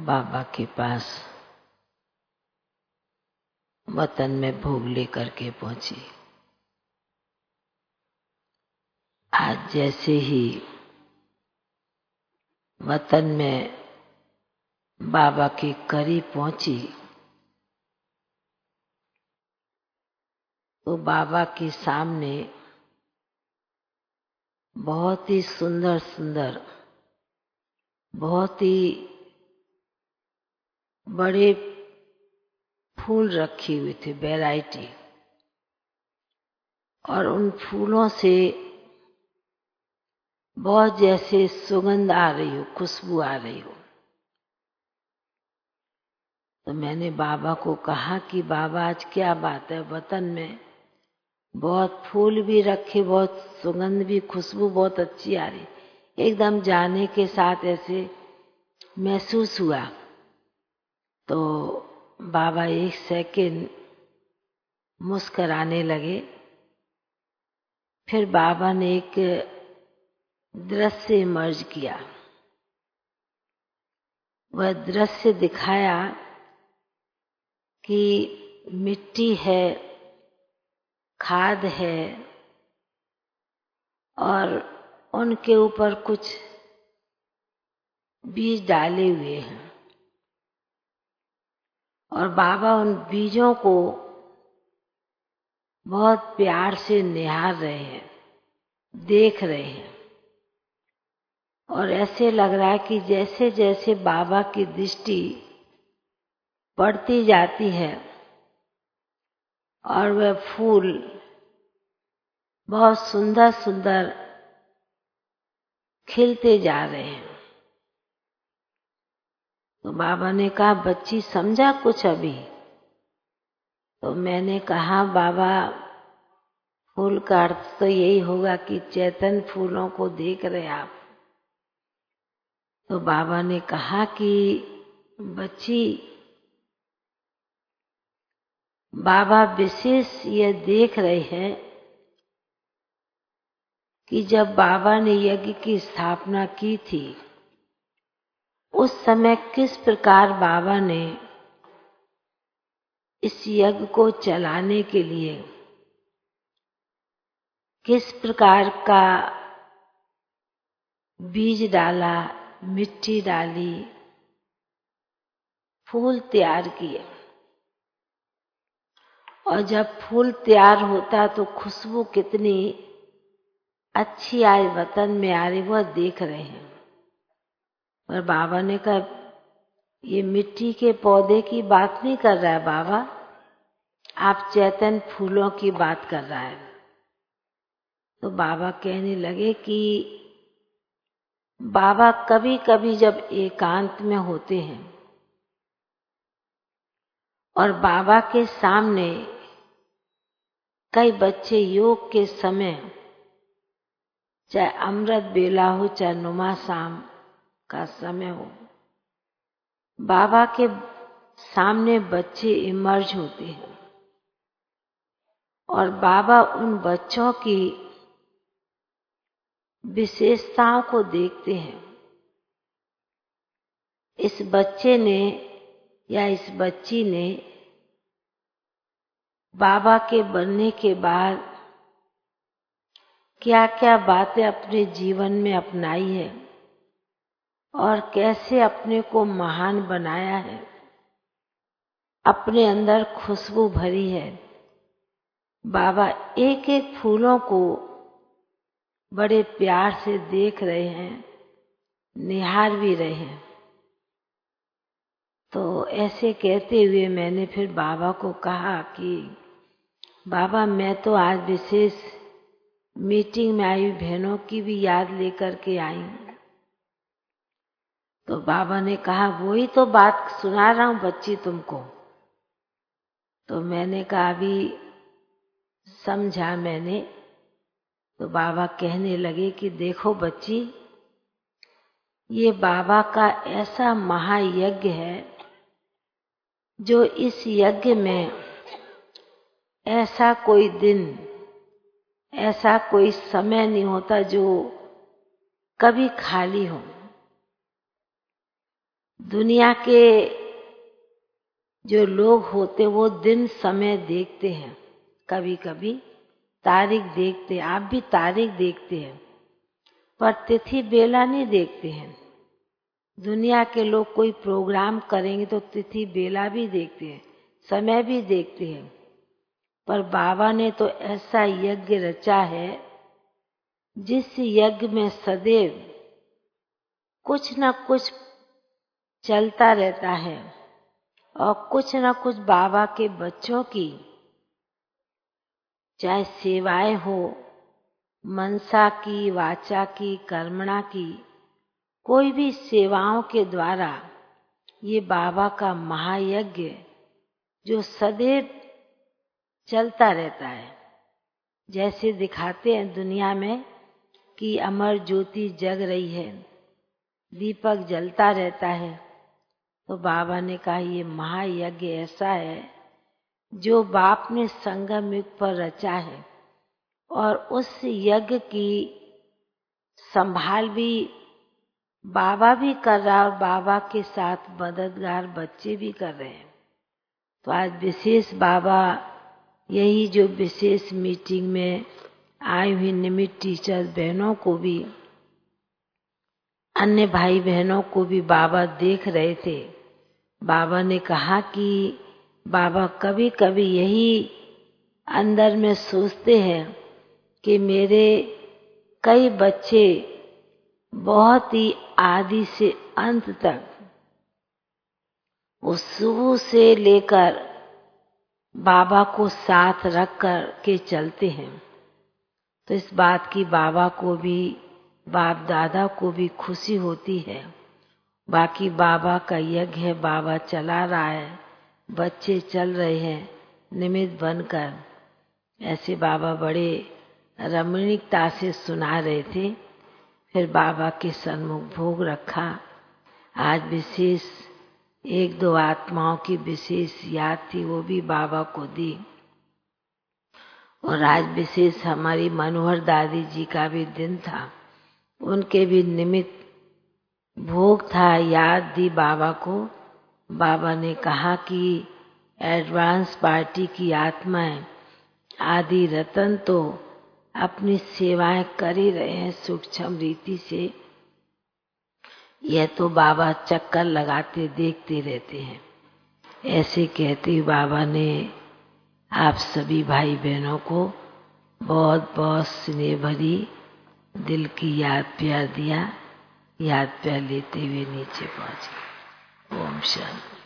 बाबा के पास वतन में भोग लेकर के पहुंची। आज जैसे ही वतन में बाबा के करीब पहुंची तो बाबा के सामने बहुत ही सुंदर सुंदर, बहुत ही बड़े फूल रखे हुए थे, वैरायटी। और उन फूलों से बहुत जैसे सुगंध आ रही हो, खुशबू आ रही हो। तो मैंने बाबा को कहा कि बाबा आज क्या बात है, वतन में बहुत फूल भी रखे, बहुत सुगंध भी, खुशबू बहुत अच्छी आ रही। एकदम जाने के साथ ऐसे महसूस हुआ। तो बाबा एक सेकंड मुस्कुराने लगे। फिर बाबा ने एक दृश्य इमर्ज किया। वह दृश्य दिखाया कि मिट्टी है, खाद है और उनके ऊपर कुछ बीज डाले हुए हैं। और बाबा उन बीजों को बहुत प्यार से निहार रहे हैं, देख रहे हैं। और ऐसे लग रहा है कि जैसे जैसे बाबा की दृष्टि बढ़ती जाती है और वह फूल बहुत सुंदर सुंदर खिलते जा रहे हैं। तो बाबा ने कहा, बच्ची समझा कुछ अभी? तो मैंने कहा, बाबा फूल का अर्थ तो यही होगा कि चेतन फूलों को देख रहे आप। तो बाबा ने कहा कि बच्ची, बाबा विशेष ये देख रहे हैं कि जब बाबा ने यज्ञ की स्थापना की थी उस समय किस प्रकार बाबा ने इस यज्ञ को चलाने के लिए किस प्रकार का बीज डाला, मिट्टी डाली, फूल तैयार किए। और जब फूल तैयार होता तो खुशबू कितनी अच्छी आज वतन में आ रही, वह देख रहे हैं। और बाबा ने कहा, ये मिट्टी के पौधे की बात नहीं कर रहा है बाबा, आप चेतन फूलों की बात कर रहा है। तो बाबा कहने लगे कि बाबा कभी कभी जब एकांत में होते हैं और बाबा के सामने कई बच्चे योग के समय, चाहे अमृत बेला हो चाहे नुमा शाम का समय हो, बाबा के सामने बच्चे इमर्ज होते हैं और बाबा उन बच्चों की विशेषताओं को देखते हैं। इस बच्चे ने या इस बच्ची ने बाबा के बनने के बाद क्या क्या बातें अपने जीवन में अपनाई है और कैसे अपने को महान बनाया है, अपने अंदर खुशबू भरी है। बाबा एक एक फूलों को बड़े प्यार से देख रहे हैं, निहार भी रहे हैं। तो ऐसे कहते हुए मैंने फिर बाबा को कहा कि बाबा, मैं तो आज विशेष मीटिंग में आई बहनों की भी याद लेकर के आई। तो बाबा ने कहा, वही तो बात सुना रहा हूं बच्ची तुमको। तो मैंने कहा, अभी समझा मैंने। तो बाबा कहने लगे कि देखो बच्ची, ये बाबा का ऐसा महायज्ञ है जो इस यज्ञ में ऐसा कोई दिन, ऐसा कोई समय नहीं होता जो कभी खाली हो। दुनिया के जो लोग होते वो दिन समय देखते हैं, कभी कभी तारीख देखते हैं, आप भी तारीख देखते हैं, पर तिथि बेला नहीं देखते हैं। दुनिया के लोग कोई प्रोग्राम करेंगे तो तिथि बेला भी देखते हैं, समय भी देखते हैं, पर बाबा ने तो ऐसा यज्ञ रचा है जिस यज्ञ में सदैव कुछ न कुछ चलता रहता है और कुछ न कुछ बाबा के बच्चों की चाहे सेवाएं हो, मनसा की, वाचा की, कर्मणा की, कोई भी सेवाओं के द्वारा ये बाबा का महायज्ञ जो सदैव चलता रहता है। जैसे दिखाते हैं दुनिया में कि अमर ज्योति जग रही है, दीपक जलता रहता है, तो बाबा ने कहा ये महायज्ञ ऐसा है जो बाप ने संगम युग पर रचा है और उस यज्ञ की संभाल भी बाबा भी कर रहा है और बाबा के साथ मददगार बच्चे भी कर रहे हैं। तो आज विशेष बाबा यही जो विशेष मीटिंग में आई हुई निमित्त टीचर बहनों को भी, अन्य भाई बहनों को भी बाबा देख रहे थे। बाबा ने कहा कि बाबा कभी कभी यही अंदर में सोचते हैं कि मेरे कई बच्चे बहुत ही आदि से अंत तक वो शुरू से लेकर बाबा को साथ रख कर के चलते हैं। तो इस बात की बाबा को भी, बाप दादा को भी खुशी होती है। बाकी बाबा का यज्ञ है, बाबा चला रहा है, बच्चे चल रहे हैं निमित्त बनकर। ऐसे बाबा बड़े रमणीकता से सुना रहे थे। फिर बाबा के सन्मुख भोग रखा। आज विशेष एक दो आत्माओं की विशेष याद थी, वो भी बाबा को दी। और आज विशेष हमारी मनोहर दादी जी का भी दिन था, उनके भी निमित्त भोग था, याद दी बाबा को। बाबा ने कहा कि एडवांस पार्टी की आत्माएं आदि रतन तो अपनी सेवाएं कर ही रहे हैं सूक्ष्म रीति से, यह तो बाबा चक्कर लगाते देखते रहते हैं। ऐसे कहते बाबा ने आप सभी भाई बहनों को बहुत बहुत स्नेह भरी दिल की याद प्यार दिया। याद प्यार लेते हुए नीचे पहुंचे। ओम शांति।